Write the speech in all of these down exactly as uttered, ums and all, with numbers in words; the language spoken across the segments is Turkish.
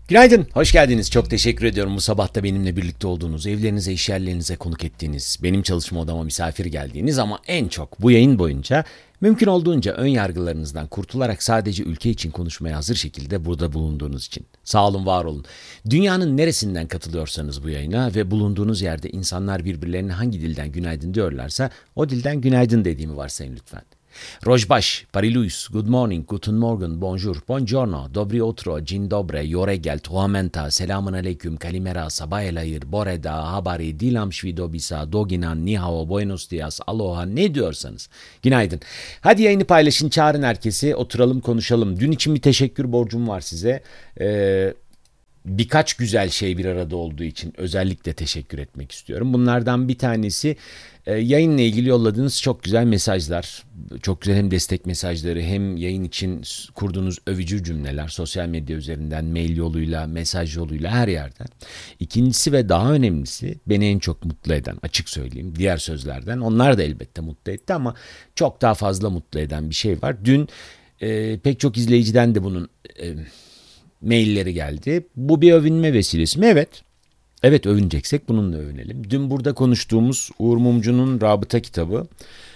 Günaydın, hoş geldiniz. Çok teşekkür ediyorum bu sabah da benimle birlikte olduğunuz, evlerinize, iş yerlerinize konuk ettiğiniz, benim çalışma odama misafir geldiğiniz ama en çok bu yayın boyunca mümkün olduğunca ön yargılarınızdan kurtularak sadece ülke için konuşmaya hazır şekilde burada bulunduğunuz için. Sağ olun, var olun. Dünyanın neresinden katılıyorsanız bu yayına ve bulunduğunuz yerde insanlar birbirlerine hangi dilden günaydın diyorlarsa o dilden günaydın dediğimi varsayın lütfen. Rojbaş, Pariluis, Good morning, Guten Morgen, Bonjour, Buongiorno, Dobry utro, Dzień dobre, Yoregel, Tuamenta, Selamun aleyküm, Kalimera, Sabah el hayır, Boreda, Habari, Dilam Shvidobisa, Doginan, Nihao, Buenos dias, Aloha ne diyorsanız. Günaydın. Hadi yayını paylaşın, çağırın herkesi, oturalım konuşalım. Dün için bir teşekkür borcum var size. Eee... Birkaç güzel şey bir arada olduğu için özellikle teşekkür etmek istiyorum. Bunlardan bir tanesi e, yayınla ilgili yolladığınız çok güzel mesajlar. Çok güzel hem destek mesajları hem yayın için kurduğunuz övücü cümleler. Sosyal medya üzerinden, mail yoluyla, mesaj yoluyla her yerden. İkincisi ve daha önemlisi beni en çok mutlu eden, açık söyleyeyim, diğer sözlerden. Onlar da elbette mutlu etti ama çok daha fazla mutlu eden bir şey var. Dün e, pek çok izleyiciden de bunun... E, mailleri geldi. Bu bir övünme vesilesi mi? Evet. Evet, övüneceksek bununla övünelim. Dün burada konuştuğumuz Uğur Mumcu'nun Rabıta kitabı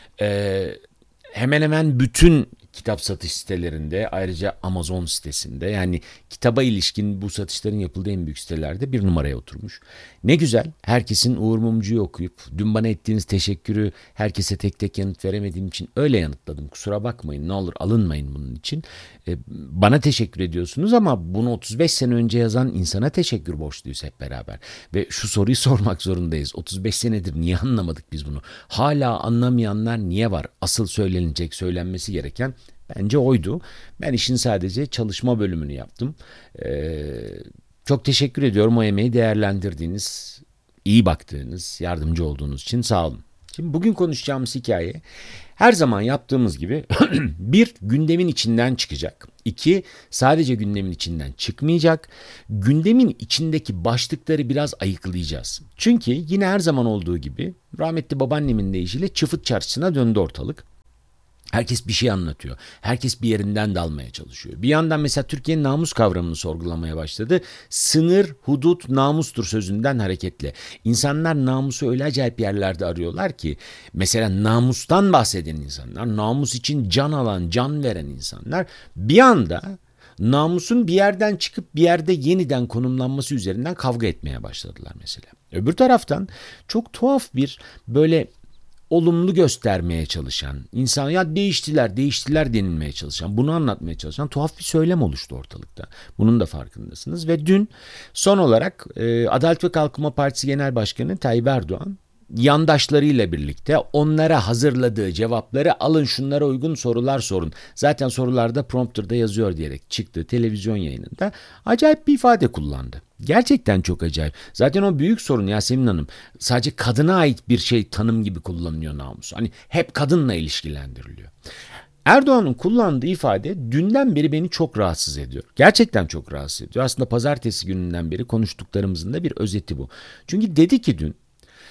e, hemen hemen bütün kitap satış sitelerinde, ayrıca Amazon sitesinde, yani kitaba ilişkin bu satışların yapıldığı en büyük sitelerde bir numaraya oturmuş. Ne güzel, herkesin Uğur Mumcu'yu okuyup dün bana ettiğiniz teşekkürü herkese tek tek yanıt veremediğim için öyle yanıtladım. Kusura bakmayın, ne olur alınmayın bunun için. Ee, bana teşekkür ediyorsunuz ama bunu otuz beş sene önce yazan insana teşekkür borçluyuz hep beraber. Ve şu soruyu sormak zorundayız. otuz beş senedir niye anlamadık biz bunu? Hala anlamayanlar niye var? Asıl söylenecek, söylenmesi gereken bence oydu. Ben işin sadece çalışma bölümünü yaptım. Ee, çok teşekkür ediyorum o emeği değerlendirdiğiniz, iyi baktığınız, yardımcı olduğunuz için sağ olun. Şimdi bugün konuşacağımız hikaye her zaman yaptığımız gibi bir, gündemin içinden çıkacak. İki, sadece gündemin içinden çıkmayacak. Gündemin içindeki başlıkları biraz ayıklayacağız. Çünkü yine her zaman olduğu gibi rahmetli babaannemin deyişiyle çıfıt çarşısına döndü ortalık. Herkes bir şey anlatıyor. Herkes bir yerinden dalmaya çalışıyor. Bir yandan mesela Türkiye'nin namus kavramını sorgulamaya başladı. Sınır, hudut, namustur sözünden hareketle. İnsanlar namusu öyle acayip yerlerde arıyorlar ki, mesela namustan bahseden insanlar, namus için can alan, can veren insanlar bir anda namusun bir yerden çıkıp bir yerde yeniden konumlanması üzerinden kavga etmeye başladılar mesela. Öbür taraftan çok tuhaf bir böyle olumlu göstermeye çalışan, insan ya değiştiler, değiştiler denilmeye çalışan, bunu anlatmaya çalışan tuhaf bir söylem oluştu ortalıkta. Bunun da farkındasınız. Ve dün son olarak e, Adalet ve Kalkınma Partisi Genel Başkanı Tayyip Erdoğan yandaşlarıyla birlikte onlara hazırladığı cevapları alın, şunlara uygun sorular sorun. Zaten sorularda prompterda yazıyor diyerek çıktığı televizyon yayınında acayip bir ifade kullandı. Gerçekten çok acayip. Zaten o büyük sorun Yasemin Hanım. Sadece kadına ait bir şey, tanım gibi kullanılıyor namus. Hani hep kadınla ilişkilendiriliyor. Erdoğan'ın kullandığı ifade dünden beri beni çok rahatsız ediyor. Gerçekten çok rahatsız ediyor. Aslında pazartesi gününden beri konuştuklarımızın da bir özeti bu. Çünkü dedi ki dün,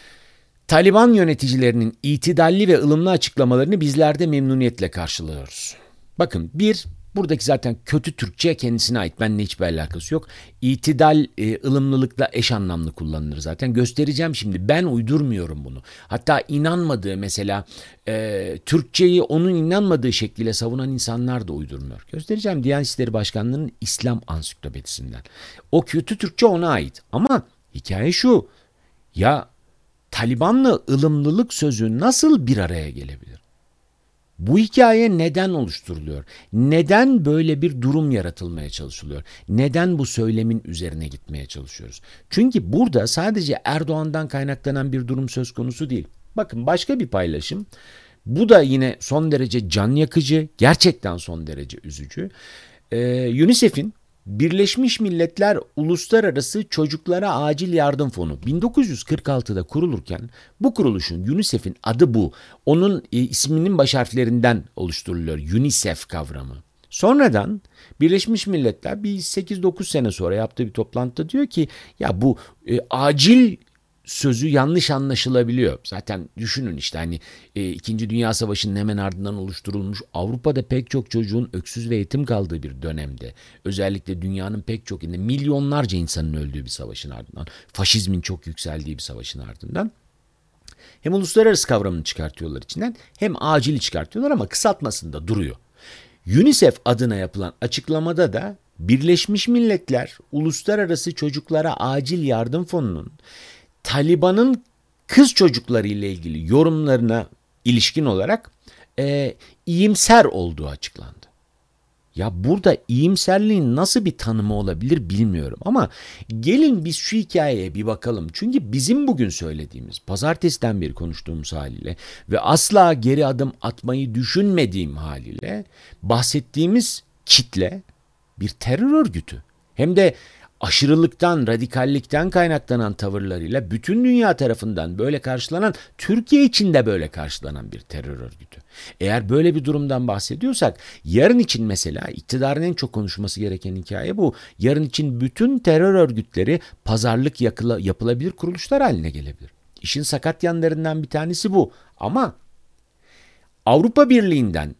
Taliban yöneticilerinin itidalli ve ılımlı açıklamalarını bizler de memnuniyetle karşılıyoruz. Bakın, bir, buradaki zaten kötü Türkçe kendisine ait. Benimle hiçbir alakası yok. İtidal, e, ılımlılıkla eş anlamlı kullanılır zaten. Göstereceğim şimdi. Ben uydurmuyorum bunu. Hatta inanmadığı, mesela e, Türkçeyi onun inanmadığı şekliyle savunan insanlar da uydurmuyor. Göstereceğim Diyanet İşleri Başkanlığı'nın İslam Ansiklopedisinden. O kötü Türkçe ona ait. Ama hikaye şu. Ya Taliban'la ılımlılık sözü nasıl bir araya gelebilir? Bu hikaye neden oluşturuluyor? Neden böyle bir durum yaratılmaya çalışılıyor? Neden bu söylemin üzerine gitmeye çalışıyoruz? Çünkü burada sadece Erdoğan'dan kaynaklanan bir durum söz konusu değil. Bakın, başka bir paylaşım. Bu da yine son derece can yakıcı, gerçekten son derece üzücü. Ee, UNICEF'in Birleşmiş Milletler Uluslararası Çocuklara Acil Yardım Fonu bin dokuz yüz kırk altıda kurulurken bu kuruluşun, UNICEF'in adı bu. Onun e, isminin baş harflerinden oluşturuluyor UNICEF kavramı. Sonradan Birleşmiş Milletler bir sekiz dokuz sene sonra yaptığı bir toplantıda diyor ki ya bu e, acil sözü yanlış anlaşılabiliyor. Zaten düşünün işte hani e, İkinci Dünya Savaşı'nın hemen ardından oluşturulmuş Avrupa'da pek çok çocuğun öksüz ve yetim kaldığı bir dönemde, özellikle dünyanın pek çok yerinde milyonlarca insanın öldüğü bir savaşın ardından, faşizmin çok yükseldiği bir savaşın ardından hem uluslararası kavramını çıkartıyorlar içinden hem acili çıkartıyorlar ama kısaltmasında duruyor. UNICEF adına yapılan açıklamada da Birleşmiş Milletler Uluslararası Çocuklara Acil Yardım Fonu'nun Taliban'ın kız çocukları ile ilgili yorumlarına ilişkin olarak e, iyimser olduğu açıklandı. Ya burada iyimserliğin nasıl bir tanımı olabilir bilmiyorum ama gelin biz şu hikayeye bir bakalım. Çünkü bizim bugün söylediğimiz, pazartesiden beri konuştuğumuz haliyle ve asla geri adım atmayı düşünmediğim haliyle bahsettiğimiz kitle bir terör örgütü. Hem de aşırılıktan, radikallikten kaynaklanan tavırlarıyla bütün dünya tarafından böyle karşılanan, Türkiye için de böyle karşılanan bir terör örgütü. Eğer böyle bir durumdan bahsediyorsak, yarın için mesela iktidarın en çok konuşması gereken hikaye bu. Yarın için bütün terör örgütleri pazarlık yakıla, yapılabilir kuruluşlar haline gelebilir. İşin sakat yanlarından bir tanesi bu. Ama Avrupa Birliği'nden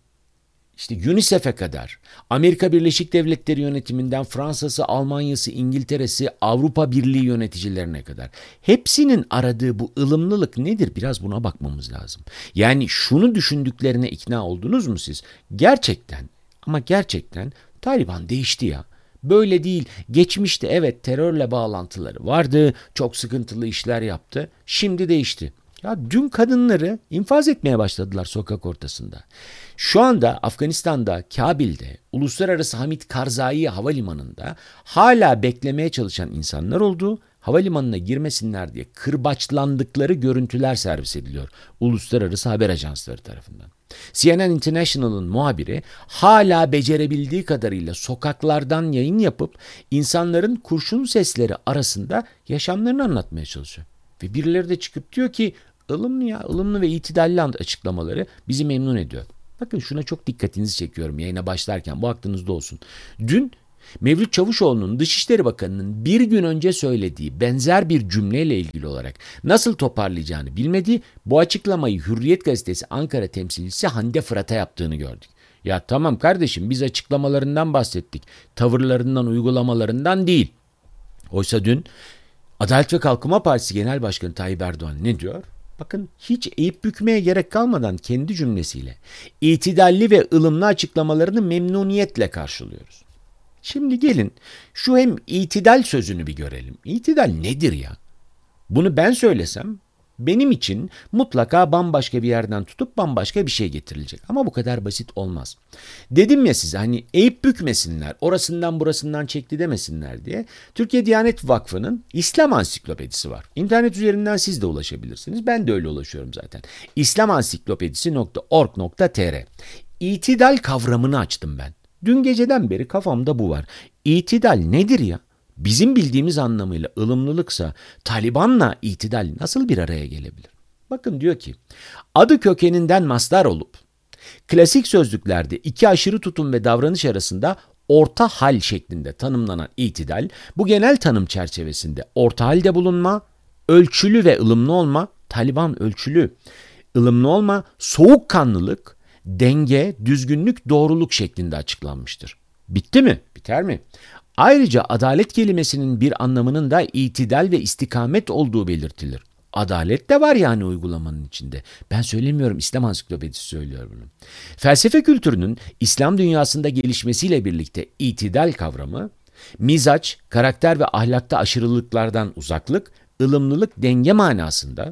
İşte UNICEF'e kadar, Amerika Birleşik Devletleri yönetiminden Fransa'sı, Almanya'sı, İngiltere'si, Avrupa Birliği yöneticilerine kadar hepsinin aradığı bu ılımlılık nedir? Biraz buna bakmamız lazım. Yani şunu düşündüklerine ikna oldunuz mu siz? Gerçekten ama gerçekten Taliban değişti ya. Böyle değil. Geçmişte evet terörle bağlantıları vardı, çok sıkıntılı işler yaptı. Şimdi değişti. Ya dün kadınları infaz etmeye başladılar sokak ortasında. Şu anda Afganistan'da, Kabil'de, Uluslararası Hamid Karzai Havalimanı'nda hala beklemeye çalışan insanlar olduğu, havalimanına girmesinler diye kırbaçlandıkları görüntüler servis ediliyor uluslararası haber ajansları tarafından. C N N International'ın muhabiri hala becerebildiği kadarıyla sokaklardan yayın yapıp insanların kurşun sesleri arasında yaşamlarını anlatmaya çalışıyor. Ve birileri de çıkıp diyor ki ılımlı ya, ılımlı ve itidalli açıklamaları bizi memnun ediyor. Bakın şuna çok dikkatinizi çekiyorum yayına başlarken, bu aklınızda olsun. Dün Mevlüt Çavuşoğlu'nun Dışişleri Bakanı'nın bir gün önce söylediği benzer bir cümleyle ilgili olarak nasıl toparlayacağını bilmediği bu açıklamayı Hürriyet Gazetesi Ankara temsilcisi Hande Fırat'a yaptığını gördük. Ya tamam kardeşim, biz açıklamalarından bahsettik, tavırlarından, uygulamalarından değil. Oysa dün Adalet ve Kalkınma Partisi Genel Başkanı Tayyip Erdoğan ne diyor? Bakın hiç eğip bükmeye gerek kalmadan kendi cümlesiyle itidalli ve ılımlı açıklamalarını memnuniyetle karşılıyoruz. Şimdi gelin şu hem itidal sözünü bir görelim. İtidal nedir ya? Bunu ben söylesem benim için mutlaka bambaşka bir yerden tutup bambaşka bir şey getirilecek. Ama bu kadar basit olmaz. Dedim ya size hani eğip bükmesinler, orasından burasından çekti demesinler diye. Türkiye Diyanet Vakfı'nın İslam Ansiklopedisi var. İnternet üzerinden siz de ulaşabilirsiniz. Ben de öyle ulaşıyorum zaten. islamansiklopedisi nokta org nokta tr. İtidal kavramını açtım ben. Dün geceden beri kafamda bu var. İtidal nedir ya? Bizim bildiğimiz anlamıyla ılımlılıksa Taliban'la itidal nasıl bir araya gelebilir? Bakın diyor ki, adı kökeninden mastar olup klasik sözlüklerde iki aşırı tutum ve davranış arasında orta hal şeklinde tanımlanan itidal, bu genel tanım çerçevesinde orta halde bulunma, ölçülü ve ılımlı olma, Taliban ölçülü, ılımlı olma, soğukkanlılık, denge, düzgünlük, doğruluk şeklinde açıklanmıştır. Bitti mi? Biter mi? Ayrıca adalet kelimesinin bir anlamının da itidal ve istikamet olduğu belirtilir. Adalet de var yani uygulamanın içinde. Ben söylemiyorum, İslam Ansiklopedisi söylüyor bunu. Felsefe kültürünün İslam dünyasında gelişmesiyle birlikte itidal kavramı, mizaç, karakter ve ahlakta aşırılıklardan uzaklık, ılımlılık, denge manasında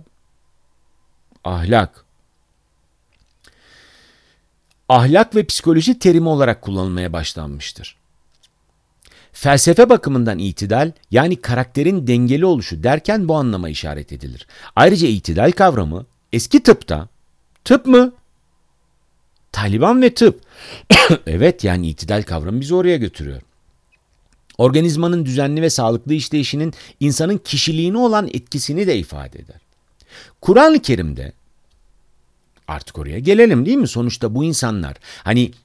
ahlak, ahlak ve psikoloji terimi olarak kullanılmaya başlanmıştır. Felsefe bakımından itidal, yani karakterin dengeli oluşu derken bu anlama işaret edilir. Ayrıca itidal kavramı eski tıpta, tıp mı? Taliban ve tıp. Evet, yani itidal kavramı bizi oraya götürüyor. Organizmanın düzenli ve sağlıklı işleyişinin insanın kişiliğine olan etkisini de ifade eder. Kur'an-ı Kerim'de, artık oraya gelelim değil mi? Sonuçta bu insanlar hani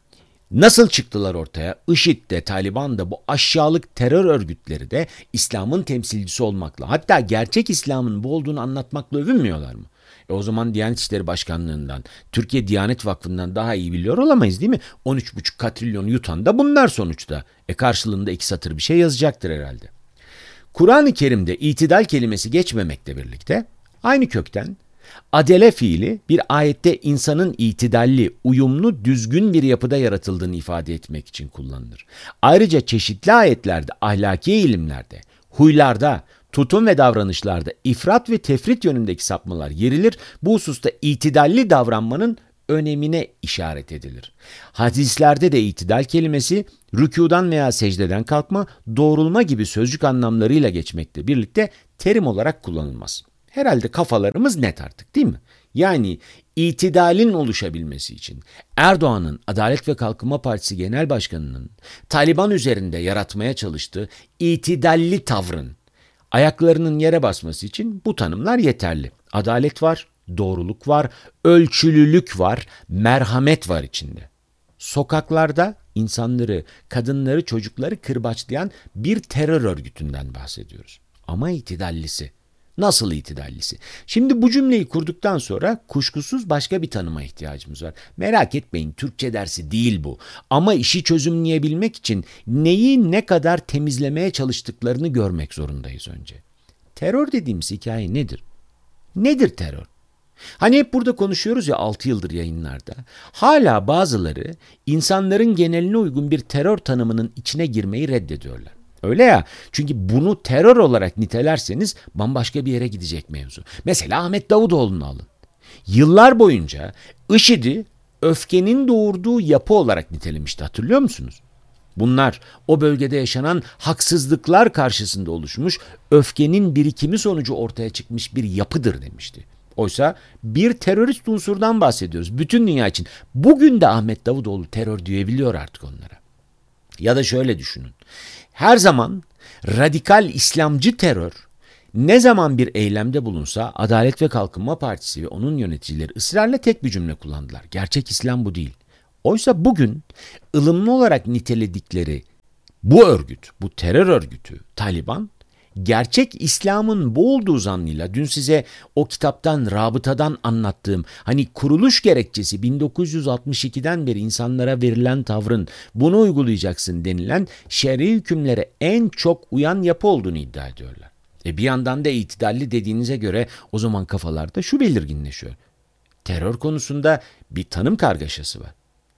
Nasıl çıktılar ortaya? IŞİD de, Taliban da, bu aşağılık terör örgütleri de İslam'ın temsilcisi olmakla, hatta gerçek İslam'ın bu olduğunu anlatmakla övünmüyorlar mı? E o zaman Diyanet İşleri Başkanlığı'ndan, Türkiye Diyanet Vakfı'ndan daha iyi biliyor olamayız değil mi? on üç buçuk katrilyon yutan da bunlar sonuçta. E karşılığında iki satır bir şey yazacaktır herhalde. Kur'an-ı Kerim'de itidal kelimesi geçmemekle birlikte aynı kökten adele fiili bir ayette insanın itidalli, uyumlu, düzgün bir yapıda yaratıldığını ifade etmek için kullanılır. Ayrıca çeşitli ayetlerde, ahlaki ilimlerde, huylarda, tutum ve davranışlarda ifrat ve tefrit yönündeki sapmalar yerilir. Bu hususta itidalli davranmanın önemine işaret edilir. Hadislerde de itidal kelimesi rükûdan veya secdeden kalkma, doğrulma gibi sözcük anlamlarıyla geçmekle birlikte terim olarak kullanılmaz. Herhalde kafalarımız net artık değil mi? Yani itidalin oluşabilmesi için Erdoğan'ın Adalet ve Kalkınma Partisi Genel Başkanı'nın Taliban üzerinde yaratmaya çalıştığı itidalli tavrın ayaklarının yere basması için bu tanımlar yeterli. Adalet var, doğruluk var, ölçülülük var, merhamet var içinde. Sokaklarda insanları, kadınları, çocukları kırbaçlayan bir terör örgütünden bahsediyoruz. Ama itidallisi. Nasıl itidallisi? Şimdi bu cümleyi kurduktan sonra kuşkusuz başka bir tanıma ihtiyacımız var. Merak etmeyin, Türkçe dersi değil bu. Ama işi çözümleyebilmek için neyi ne kadar temizlemeye çalıştıklarını görmek zorundayız önce. Terör dediğimiz hikaye nedir? Nedir terör? Hani hep burada konuşuyoruz ya altı yıldır yayınlarda. Hala bazıları insanların geneline uygun bir terör tanımının içine girmeyi reddediyorlar. Öyle ya, çünkü bunu terör olarak nitelerseniz bambaşka bir yere gidecek mevzu. Mesela Ahmet Davutoğlu'nu alın. Yıllar boyunca IŞİD'i öfkenin doğurduğu yapı olarak nitelemişti, hatırlıyor musunuz? Bunlar o bölgede yaşanan haksızlıklar karşısında oluşmuş, öfkenin birikimi sonucu ortaya çıkmış bir yapıdır demişti. Oysa bir terörist unsurdan bahsediyoruz bütün dünya için. Bugün de Ahmet Davutoğlu terör diyebiliyor artık onlara. Ya da şöyle düşünün. Her zaman radikal İslamcı terör ne zaman bir eylemde bulunsa Adalet ve Kalkınma Partisi ve onun yöneticileri ısrarla tek bir cümle kullandılar. Gerçek İslam bu değil. Oysa bugün ılımlı olarak niteledikleri bu örgüt, bu terör örgütü Taliban, gerçek İslam'ın bu olduğu zannıyla dün size o kitaptan, rabıtadan anlattığım hani kuruluş gerekçesi bin dokuz yüz altmış ikiden beri insanlara verilen tavrın bunu uygulayacaksın denilen şer'i hükümlere en çok uyan yapı olduğunu iddia ediyorlar. E bir yandan da itidalli dediğinize göre o zaman kafalarda şu belirginleşiyor. Terör konusunda bir tanım kargaşası var.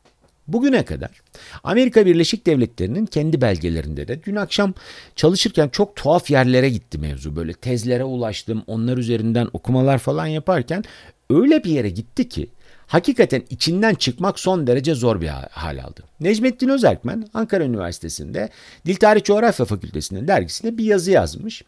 Bugüne kadar Amerika Birleşik Devletleri'nin kendi belgelerinde de dün akşam çalışırken çok tuhaf yerlere gitti mevzu. Böyle tezlere ulaştım, onlar üzerinden okumalar falan yaparken öyle bir yere gitti ki hakikaten içinden çıkmak son derece zor bir hal aldı. Necmettin Özerkmen Ankara Üniversitesi'nde Dil Tarih Coğrafya Fakültesi'nin dergisinde bir yazı yazmış.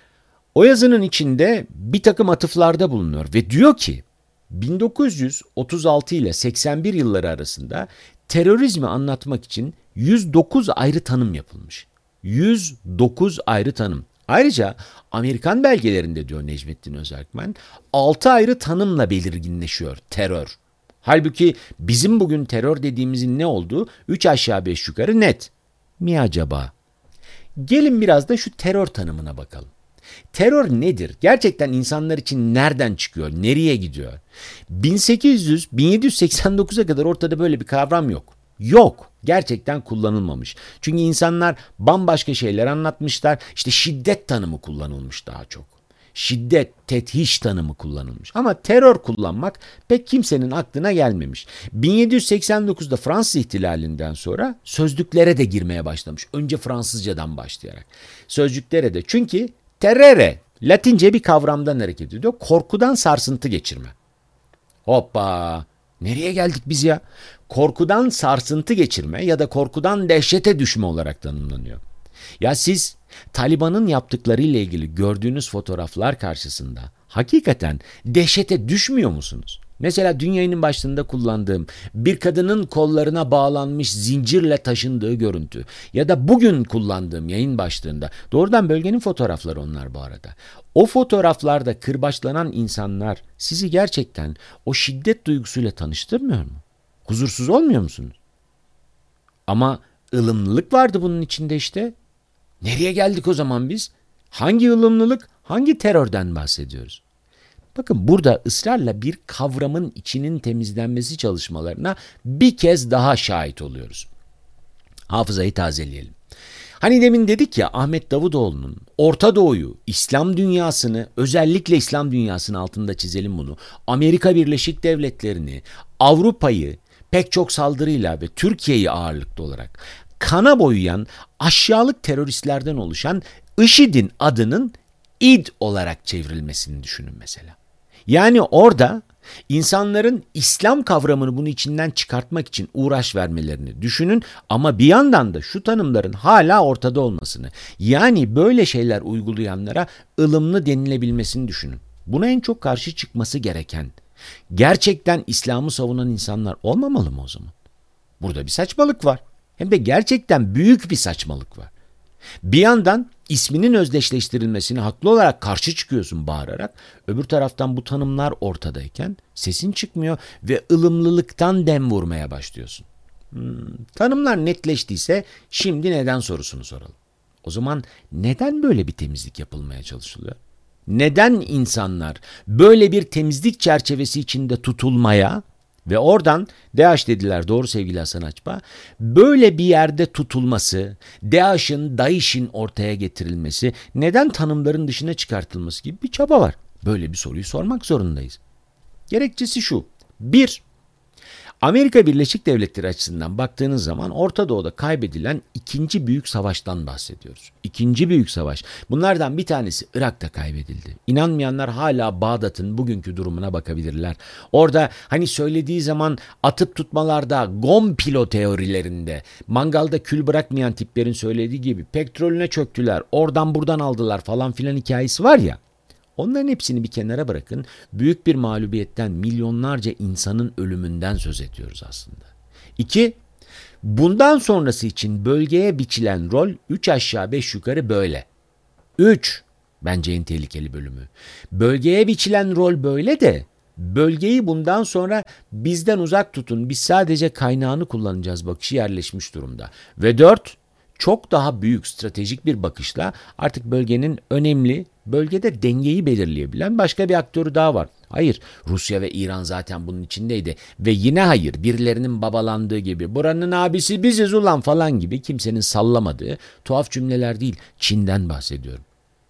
O yazının içinde bir takım atıflarda bulunuyor ve diyor ki bin dokuz yüz otuz altı ile seksen bir yılları arasında terörizmi anlatmak için yüz dokuz ayrı tanım yapılmış. yüz dokuz ayrı tanım. Ayrıca Amerikan belgelerinde diyor Necmettin Özerkmen, altı ayrı tanımla belirginleşiyor terör. Halbuki bizim bugün terör dediğimizin ne olduğu üç aşağı beş yukarı net. Mi acaba? Gelin biraz da şu terör tanımına bakalım. Terör nedir? Gerçekten insanlar için nereden çıkıyor? Nereye gidiyor? bin sekiz yüz bin yedi yüz seksen dokuza kadar ortada böyle bir kavram yok. Yok. Gerçekten kullanılmamış. Çünkü insanlar bambaşka şeyler anlatmışlar. İşte şiddet tanımı kullanılmış daha çok. Şiddet, tethiş tanımı kullanılmış. Ama terör kullanmak pek kimsenin aklına gelmemiş. bin yedi yüz seksen dokuzda Fransız ihtilalinden sonra sözlüklere de girmeye başlamış. Önce Fransızcadan başlayarak. Sözlüklere de, çünkü terere, Latince bir kavramdan hareket ediyor. Korkudan sarsıntı geçirme. Hoppa! Nereye geldik biz ya? Korkudan sarsıntı geçirme ya da korkudan dehşete düşme olarak tanımlanıyor. Ya siz Taliban'ın yaptıklarıyla ilgili gördüğünüz fotoğraflar karşısında hakikaten dehşete düşmüyor musunuz? Mesela dün yayının başında kullandığım bir kadının kollarına bağlanmış zincirle taşındığı görüntü ya da bugün kullandığım yayın başlığında doğrudan bölgenin fotoğrafları onlar bu arada. O fotoğraflarda kırbaçlanan insanlar sizi gerçekten o şiddet duygusuyla tanıştırmıyor mu? Huzursuz olmuyor musunuz? Ama ılımlılık vardı bunun içinde işte. Nereye geldik o zaman biz? Hangi ılımlılık, hangi terörden bahsediyoruz? Bakın burada ısrarla bir kavramın içinin temizlenmesi çalışmalarına bir kez daha şahit oluyoruz. Hafızayı tazeleyelim. Hani demin dedik ya, Ahmet Davutoğlu'nun Orta Doğu'yu, İslam dünyasını, özellikle İslam dünyasının altında çizelim bunu, Amerika Birleşik Devletleri'ni, Avrupa'yı pek çok saldırıyla ve Türkiye'yi ağırlıklı olarak kana boyayan aşağılık teröristlerden oluşan IŞİD'in adının İD olarak çevrilmesini düşünün mesela. Yani orada insanların İslam kavramını bunun içinden çıkartmak için uğraş vermelerini düşünün ama bir yandan da şu tanımların hala ortada olmasını, yani böyle şeyler uygulayanlara ılımlı denilebilmesini düşünün. Buna en çok karşı çıkması gereken, gerçekten İslam'ı savunan insanlar olmamalı mı o zaman? Burada bir saçmalık var. Hem de gerçekten büyük bir saçmalık var. Bir yandan isminin özdeşleştirilmesine haklı olarak karşı çıkıyorsun bağırarak. Öbür taraftan bu tanımlar ortadayken sesin çıkmıyor ve ılımlılıktan dem vurmaya başlıyorsun. Hmm, tanımlar netleştiyse şimdi neden sorusunu soralım. O zaman neden böyle bir temizlik yapılmaya çalışılıyor? Neden insanlar böyle bir temizlik çerçevesi içinde tutulmaya ve oradan DAEŞ dediler, doğru sevgili Hasan Açba, böyle bir yerde tutulması, DAEŞ'in, DAEŞ'in ortaya getirilmesi, neden tanımların dışına çıkartılması gibi bir çaba var. Böyle bir soruyu sormak zorundayız. Gerekçesi şu: bir, Amerika Birleşik Devletleri açısından baktığınız zaman Orta Doğu'da kaybedilen ikinci büyük savaştan bahsediyoruz. İkinci büyük savaş. Bunlardan bir tanesi Irak'ta kaybedildi. İnanmayanlar hala Bağdat'ın bugünkü durumuna bakabilirler. Orada hani söylediği zaman atıp tutmalarda, Gompilo teorilerinde, mangalda kül bırakmayan tiplerin söylediği gibi petrolüne çöktüler, oradan buradan aldılar falan filan hikayesi var ya. Onların hepsini bir kenara bırakın. Büyük bir mağlubiyetten, milyonlarca insanın ölümünden söz ediyoruz aslında. İki, bundan sonrası için bölgeye biçilen rol üç aşağı beş yukarı böyle. Üç, bence en tehlikeli bölümü. Bölgeye biçilen rol böyle de bölgeyi bundan sonra bizden uzak tutun, biz sadece kaynağını kullanacağız bakışı yerleşmiş durumda. Ve dört, çok daha büyük stratejik bir bakışla artık bölgenin önemli, bölgede dengeyi belirleyebilen başka bir aktörü daha var. Hayır, Rusya ve İran zaten bunun içindeydi ve yine hayır, birilerinin babalandığı gibi buranın abisi biziz ulan falan gibi kimsenin sallamadığı tuhaf cümleler değil, Çin'den bahsediyorum.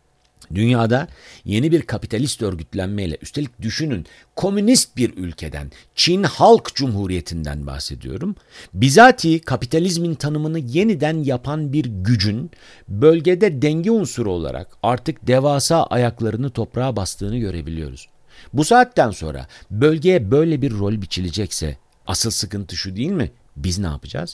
Dünyada yeni bir kapitalist örgütlenmeyle, üstelik düşünün komünist bir ülkeden, Çin Halk Cumhuriyeti'nden bahsediyorum. Bizatihi kapitalizmin tanımını yeniden yapan bir gücün bölgede denge unsuru olarak artık devasa ayaklarını toprağa bastığını görebiliyoruz. Bu saatten sonra bölgeye böyle bir rol biçilecekse asıl sıkıntı şu değil mi? Biz ne yapacağız?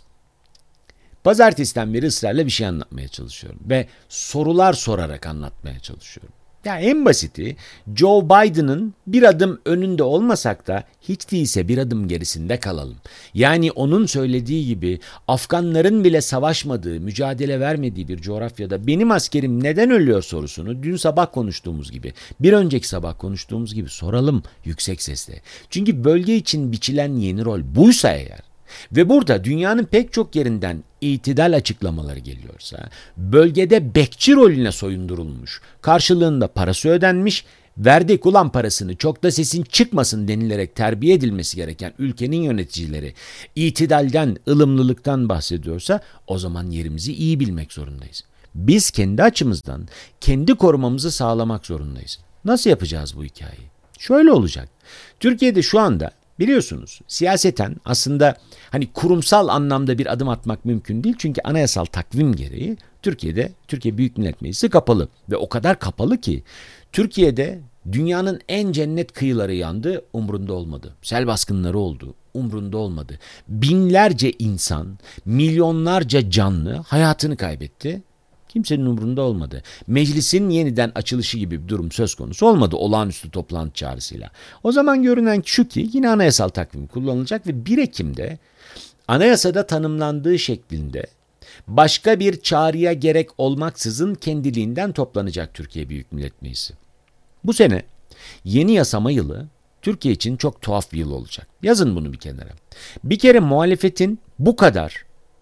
Pazartesiden beri ısrarla bir şey anlatmaya çalışıyorum ve sorular sorarak anlatmaya çalışıyorum. Ya en basiti, Joe Biden'ın bir adım önünde olmasak da hiç değilse bir adım gerisinde kalalım. Yani onun söylediği gibi Afganların bile savaşmadığı, mücadele vermediği bir coğrafyada benim askerim neden ölüyor sorusunu dün sabah konuştuğumuz gibi, bir önceki sabah konuştuğumuz gibi soralım yüksek sesle. Çünkü bölge için biçilen yeni rol buysa eğer, ve burada dünyanın pek çok yerinden itidal açıklamaları geliyorsa, bölgede bekçi rolüne soyundurulmuş, karşılığında parası ödenmiş, verdik ulan parasını çok da sesin çıkmasın denilerek terbiye edilmesi gereken ülkenin yöneticileri itidalden, ılımlılıktan bahsediyorsa, o zaman yerimizi iyi bilmek zorundayız. Biz kendi açımızdan kendi korumamızı sağlamak zorundayız. Nasıl yapacağız bu hikayeyi? Şöyle olacak. Türkiye'de şu anda biliyorsunuz siyaseten aslında hani kurumsal anlamda bir adım atmak mümkün değil. Çünkü anayasal takvim gereği Türkiye'de Türkiye Büyük Millet Meclisi kapalı. Ve o kadar kapalı ki Türkiye'de dünyanın en cennet kıyıları yandı, umrunda olmadı. Sel baskınları oldu, umrunda olmadı. Binlerce insan, milyonlarca canlı hayatını kaybetti. Kimsenin umurunda olmadı. Meclisin yeniden açılışı gibi bir durum söz konusu olmadı olağanüstü toplantı çağrısıyla. O zaman görünen şu ki yine anayasal takvim kullanılacak ve bir Ekim'de anayasada tanımlandığı şeklinde başka bir çağrıya gerek olmaksızın kendiliğinden toplanacak Türkiye Büyük Millet Meclisi. Bu sene yeni yasama yılı Türkiye için çok tuhaf bir yıl olacak. Yazın bunu bir kenara. Bir kere muhalefetin bu kadar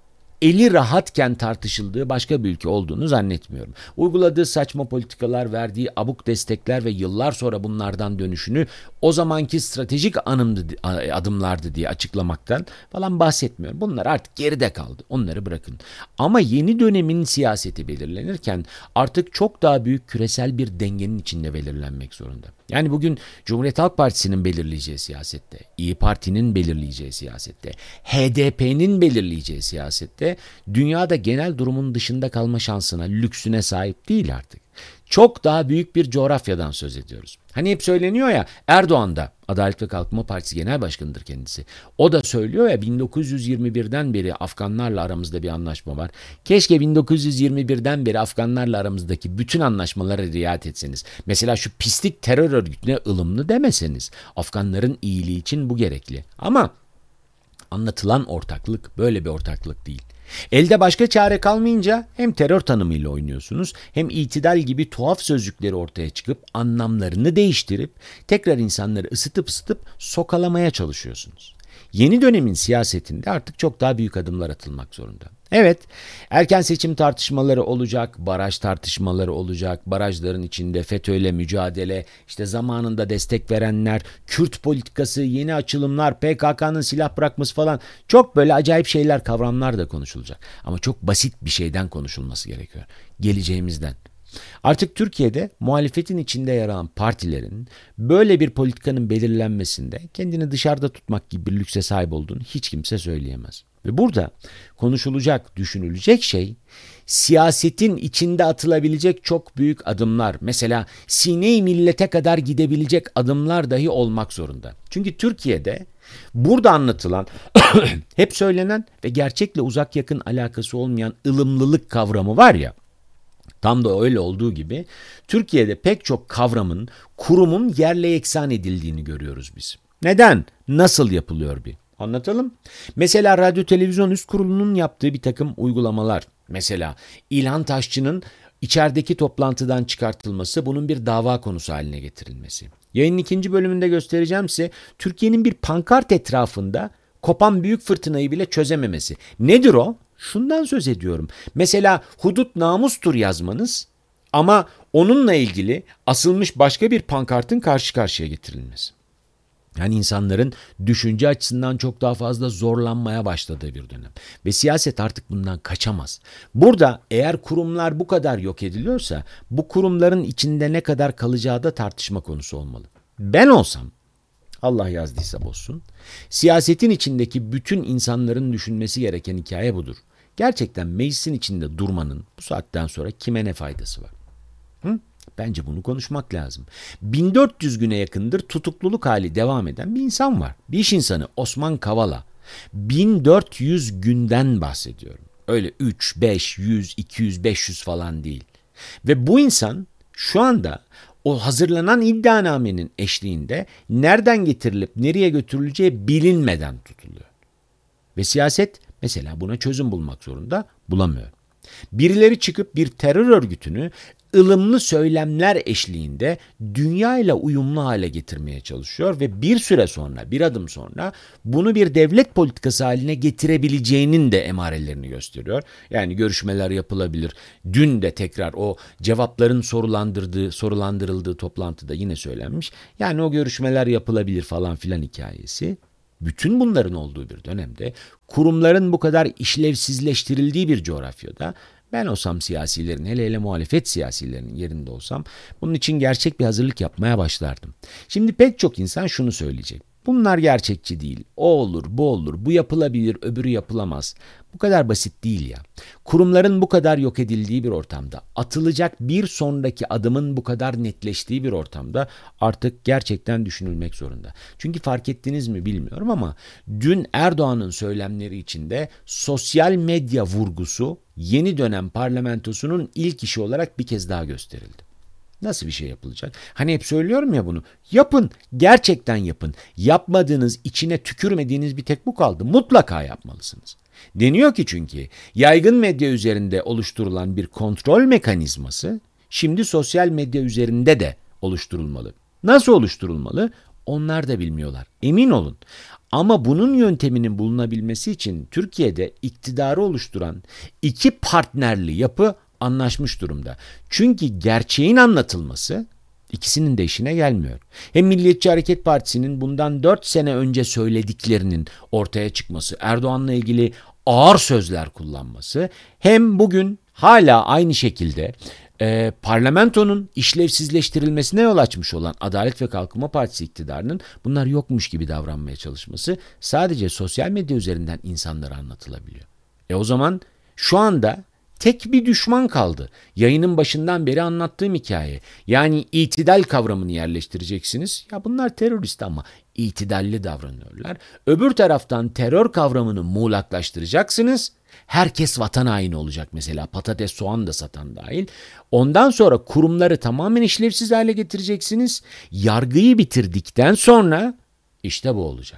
eli rahatken tartışıldığı başka bir ülke olduğunu zannetmiyorum. Uyguladığı saçma politikalar, verdiği abuk destekler ve yıllar sonra bunlardan dönüşünü o zamanki stratejik anımdı, adımlardı diye açıklamaktan falan bahsetmiyorum. Bunlar artık geride kaldı. Onları bırakın. Ama yeni dönemin siyaseti belirlenirken artık çok daha büyük küresel bir dengenin içinde belirlenmek zorunda. Yani bugün Cumhuriyet Halk Partisi'nin belirleyeceği siyasette, İYİ Parti'nin belirleyeceği siyasette, H D P'nin belirleyeceği siyasette dünyada genel durumun dışında kalma şansına, lüksüne sahip değil artık. Çok daha büyük bir coğrafyadan söz ediyoruz. Hani hep söyleniyor ya, Erdoğan da Adalet ve Kalkınma Partisi Genel Başkanı'dır kendisi. O da söylüyor ya, bin dokuz yüz yirmi birden beri Afganlarla aramızda bir anlaşma var. Keşke bin dokuz yüz yirmi birden beri Afganlarla aramızdaki bütün anlaşmalara riayet etseniz. Mesela şu pislik terör örgütüne ılımlı demeseniz. Afganların iyiliği için bu gerekli. Ama anlatılan ortaklık böyle bir ortaklık değil. Elde başka çare kalmayınca hem terör tanımıyla oynuyorsunuz hem itidal gibi tuhaf sözcükleri ortaya çıkıp anlamlarını değiştirip tekrar insanları ısıtıp ısıtıp sokalamaya çalışıyorsunuz. Yeni dönemin siyasetinde artık çok daha büyük adımlar atılmak zorunda. Evet, erken seçim tartışmaları olacak, baraj tartışmaları olacak, barajların içinde FETÖ'yle mücadele, işte zamanında destek verenler, Kürt politikası, yeni açılımlar, P K K'nın silah bırakması falan, çok böyle acayip şeyler, kavramlar da konuşulacak. Ama çok basit bir şeyden konuşulması gerekiyor, geleceğimizden. Artık Türkiye'de muhalefetin içinde yer alan partilerin böyle bir politikanın belirlenmesinde kendini dışarıda tutmak gibi bir lükse sahip olduğunu hiç kimse söyleyemez. Ve burada konuşulacak, düşünülecek şey siyasetin içinde atılabilecek çok büyük adımlar. Mesela sine-i millete kadar gidebilecek adımlar dahi olmak zorunda. Çünkü Türkiye'de burada anlatılan, hep söylenen ve gerçekle uzak yakın alakası olmayan ılımlılık kavramı var ya, tam da öyle olduğu gibi Türkiye'de pek çok kavramın, kurumun yerle yeksan edildiğini görüyoruz biz. Neden? Nasıl yapılıyor bir? Anlatalım. Mesela Radyo Televizyon Üst Kurulu'nun yaptığı bir takım uygulamalar. Mesela İlhan Taşçı'nın içerideki toplantıdan çıkartılması, bunun bir dava konusu haline getirilmesi. Yayının ikinci bölümünde göstereceğim size Türkiye'nin bir pankart etrafında kopan büyük fırtınayı bile çözememesi. Nedir o? Şundan söz ediyorum. Mesela hudut namustur yazmanız ama onunla ilgili asılmış başka bir pankartın karşı karşıya getirilmesi. Yani insanların düşünce açısından çok daha fazla zorlanmaya başladığı bir dönem. Ve siyaset artık bundan kaçamaz. Burada eğer kurumlar bu kadar yok ediliyorsa bu kurumların içinde ne kadar kalacağı da tartışma konusu olmalı. Ben olsam, Allah yazdıysa bozsun, siyasetin içindeki bütün insanların düşünmesi gereken hikaye budur. Gerçekten meclisin içinde durmanın bu saatten sonra kime ne faydası var? Hı? Bence bunu konuşmak lazım. bin dört yüz güne yakındır tutukluluk hali devam eden bir insan var. Bir iş insanı Osman Kavala. bin dört yüz günden bahsediyorum. Öyle üç, beş, yüz, iki yüz, beş yüz falan değil. Ve bu insan şu anda o hazırlanan iddianamenin eşliğinde nereden getirilip nereye götürüleceği bilinmeden tutuluyor. Ve siyaset mesela buna çözüm bulmak zorunda, bulamıyor. Birileri çıkıp bir terör örgütünü ılımlı söylemler eşliğinde dünya ile uyumlu hale getirmeye çalışıyor ve bir süre sonra, bir adım sonra bunu bir devlet politikası haline getirebileceğinin de emarelerini gösteriyor. Yani görüşmeler yapılabilir. Dün de tekrar o cevapların sorulandırdığı, sorulandırıldığı toplantıda yine söylenmiş. Yani o görüşmeler yapılabilir falan filan hikayesi. Bütün bunların olduğu bir dönemde, kurumların bu kadar işlevsizleştirildiği bir coğrafyada ben olsam siyasilerin, hele hele muhalefet siyasilerinin yerinde olsam bunun için gerçek bir hazırlık yapmaya başlardım. Şimdi pek çok insan şunu söyleyecek. Bunlar gerçekçi değil. O olur, bu olur, bu yapılabilir, öbürü yapılamaz. Bu kadar basit değil ya. Kurumların bu kadar yok edildiği bir ortamda, atılacak bir sonraki adımın bu kadar netleştiği bir ortamda artık gerçekten düşünülmek zorunda. Çünkü fark ettiniz mi bilmiyorum ama dün Erdoğan'ın söylemleri içinde sosyal medya vurgusu yeni dönem parlamentosunun ilk işi olarak bir kez daha gösterildi. Nasıl bir şey yapılacak? Hani hep söylüyorum ya bunu. Yapın. Gerçekten yapın. Yapmadığınız, içine tükürmediğiniz bir tek bu kaldı. Mutlaka yapmalısınız. Deniyor ki çünkü yaygın medya üzerinde oluşturulan bir kontrol mekanizması şimdi sosyal medya üzerinde de oluşturulmalı. Nasıl oluşturulmalı? Onlar da bilmiyorlar. Emin olun. Ama bunun yönteminin bulunabilmesi için Türkiye'de iktidarı oluşturan iki partnerli yapı anlaşmış durumda. Çünkü gerçeğin anlatılması ikisinin de işine gelmiyor. Hem Milliyetçi Hareket Partisi'nin bundan dört sene önce söylediklerinin ortaya çıkması, Erdoğan'la ilgili ağır sözler kullanması, hem bugün hala aynı şekilde e, parlamentonun işlevsizleştirilmesine yol açmış olan Adalet ve Kalkınma Partisi iktidarının bunlar yokmuş gibi davranmaya çalışması sadece sosyal medya üzerinden insanlara anlatılabiliyor. E o zaman şu anda tek bir düşman kaldı. Yayının başından beri anlattığım hikaye. Yani itidal kavramını yerleştireceksiniz. Ya bunlar terörist ama itidalli davranıyorlar. Öbür taraftan terör kavramını muğlaklaştıracaksınız. Herkes vatan haini olacak mesela. Patates, soğan da satan dahil. Ondan sonra kurumları tamamen işlevsiz hale getireceksiniz. Yargıyı bitirdikten sonra işte bu olacak.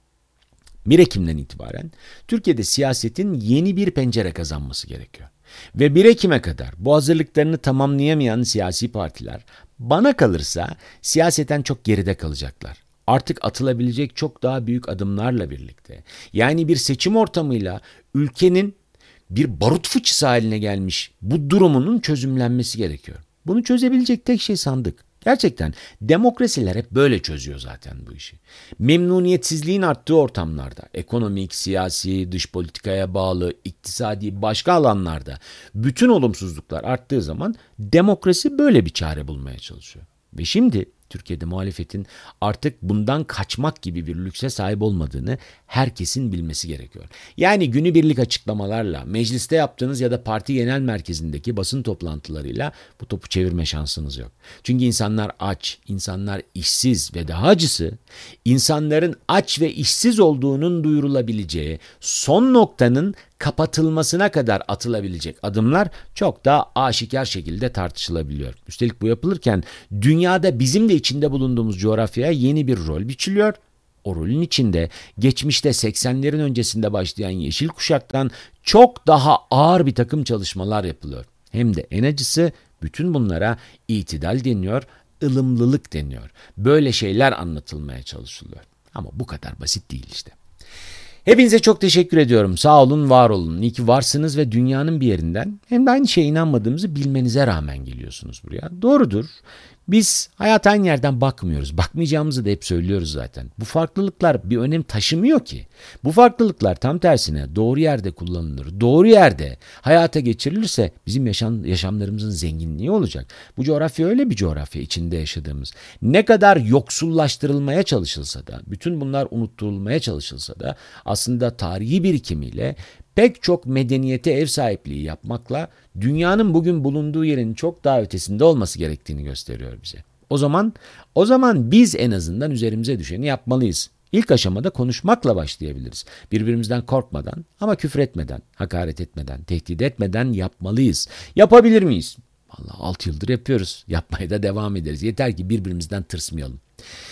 bir Ekim'den itibaren Türkiye'de siyasetin yeni bir pencere kazanması gerekiyor. Ve bir Ekim'e kadar bu hazırlıklarını tamamlayamayan siyasi partiler bana kalırsa siyaseten çok geride kalacaklar. Artık atılabilecek çok daha büyük adımlarla birlikte, yani bir seçim ortamıyla ülkenin bir barut fıçısı haline gelmiş bu durumunun çözümlenmesi gerekiyor. Bunu çözebilecek tek şey sandık. Gerçekten demokrasiler hep böyle çözüyor zaten bu işi. Memnuniyetsizliğin arttığı ortamlarda, ekonomik, siyasi, dış politikaya bağlı, iktisadi başka alanlarda bütün olumsuzluklar arttığı zaman demokrasi böyle bir çare bulmaya çalışıyor. Ve şimdi Türkiye'de muhalefetin artık bundan kaçmak gibi bir lükse sahip olmadığını herkesin bilmesi gerekiyor. Yani günübirlik açıklamalarla, mecliste yaptığınız ya da parti genel merkezindeki basın toplantılarıyla bu topu çevirme şansınız yok. Çünkü insanlar aç, insanlar işsiz ve daha acısı insanların aç ve işsiz olduğunun duyurulabileceği son noktanın kapatılmasına kadar atılabilecek adımlar çok daha aşikar şekilde tartışılabiliyor. Üstelik bu yapılırken dünyada bizim de içinde bulunduğumuz coğrafyaya yeni bir rol biçiliyor. O rolün içinde geçmişte seksenlerin öncesinde başlayan yeşil kuşaktan çok daha ağır bir takım çalışmalar yapılıyor. Hem de en acısı bütün bunlara itidal deniyor, ılımlılık deniyor. Böyle şeyler anlatılmaya çalışılıyor. Ama bu kadar basit değil işte. Hepinize çok teşekkür ediyorum. Sağ olun, var olun. İyi ki varsınız ve dünyanın bir yerinden hem de aynı şeye inanmadığımızı bilmenize rağmen geliyorsunuz buraya. Doğrudur. Biz hayata aynı yerden bakmıyoruz. Bakmayacağımızı da hep söylüyoruz zaten. Bu farklılıklar bir önem taşımıyor ki. Bu farklılıklar tam tersine doğru yerde kullanılır. Doğru yerde hayata geçirilirse bizim yaşam, yaşamlarımızın zenginliği olacak. Bu coğrafya öyle bir coğrafya içinde yaşadığımız. Ne kadar yoksullaştırılmaya çalışılsa da, bütün bunlar unutturulmaya çalışılsa da aslında tarihi birikimiyle pek çok medeniyete ev sahipliği yapmakla dünyanın bugün bulunduğu yerin çok daha ötesinde olması gerektiğini gösteriyor bize. O zaman o zaman biz en azından üzerimize düşeni yapmalıyız. İlk aşamada konuşmakla başlayabiliriz. Birbirimizden korkmadan ama küfür etmeden, hakaret etmeden, tehdit etmeden yapmalıyız. Yapabilir miyiz? Vallahi altı yıldır yapıyoruz. Yapmaya da devam ederiz. Yeter ki birbirimizden tırsmayalım.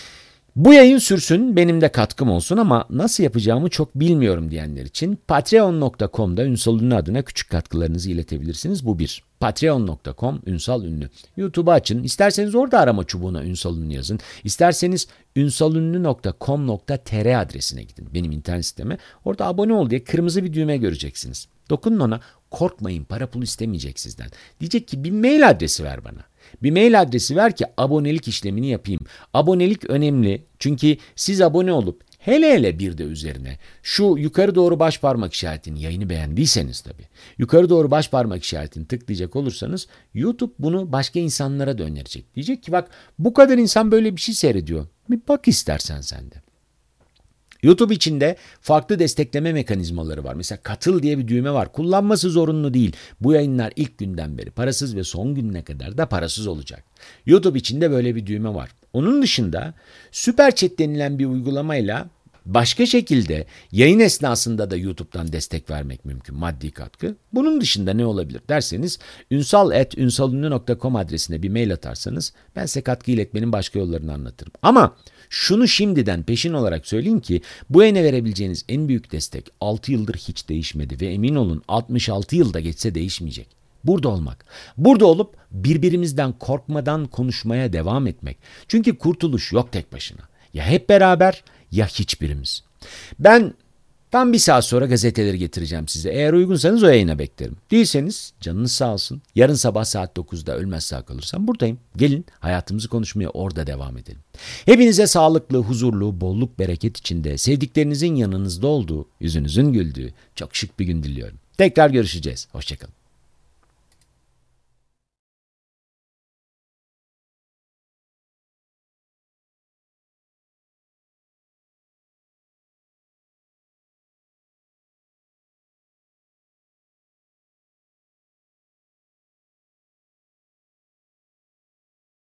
Bu yayın sürsün, benim de katkım olsun ama nasıl yapacağımı çok bilmiyorum diyenler için patreon nokta com'da Ünsal Ünlü adına küçük katkılarınızı iletebilirsiniz. Bu bir. patreon nokta com Ünsal Ünlü. YouTube'u açın. İsterseniz orada arama çubuğuna Ünsal Ünlü yazın. İsterseniz ünsalünlü nokta com nokta tr adresine gidin. Benim internet siteme. Orada abone ol diye kırmızı bir düğme göreceksiniz. Dokunun ona. Korkmayın, para pul istemeyecek sizden. Diyecek ki bir mail adresi ver bana. Bir mail adresi ver ki abonelik işlemini yapayım. Abonelik önemli çünkü siz abone olup hele hele bir de üzerine şu yukarı doğru baş parmak işaretini, yayını beğendiyseniz tabii, yukarı doğru baş parmak işaretini tıklayacak olursanız YouTube bunu başka insanlara da önerecek. Diyecek ki bak bu kadar insan böyle bir şey seyrediyor. Bir bak istersen sen de. YouTube içinde farklı destekleme mekanizmaları var. Mesela katıl diye bir düğme var. Kullanması zorunlu değil. Bu yayınlar ilk günden beri parasız ve son gününe kadar da parasız olacak. YouTube içinde böyle bir düğme var. Onun dışında Süper Chat denilen bir uygulamayla başka şekilde yayın esnasında da YouTube'dan destek vermek mümkün, maddi katkı. Bunun dışında ne olabilir derseniz ünsal at ünsalünlü nokta com adresine bir mail atarsanız ben size katkı iletmenin başka yollarını anlatırım. Ama şunu şimdiden peşin olarak söyleyeyim ki bu yayına verebileceğiniz en büyük destek altı yıldır hiç değişmedi ve emin olun altmış altı yılda geçse değişmeyecek. Burada olmak, burada olup birbirimizden korkmadan konuşmaya devam etmek. Çünkü kurtuluş yok tek başına. Ya hep beraber ya hiçbirimiz. Ben tam bir saat sonra gazeteleri getireceğim size. Eğer uygunsanız o yayına beklerim. Değilseniz canınız sağ olsun. Yarın sabah saat dokuzda ölmez sağ kalırsam buradayım. Gelin hayatımızı konuşmaya orada devam edelim. Hepinize sağlıklı, huzurlu, bolluk, bereket içinde, sevdiklerinizin yanınızda olduğu, yüzünüzün güldüğü çok şık bir gün diliyorum. Tekrar görüşeceğiz. Hoşçakalın.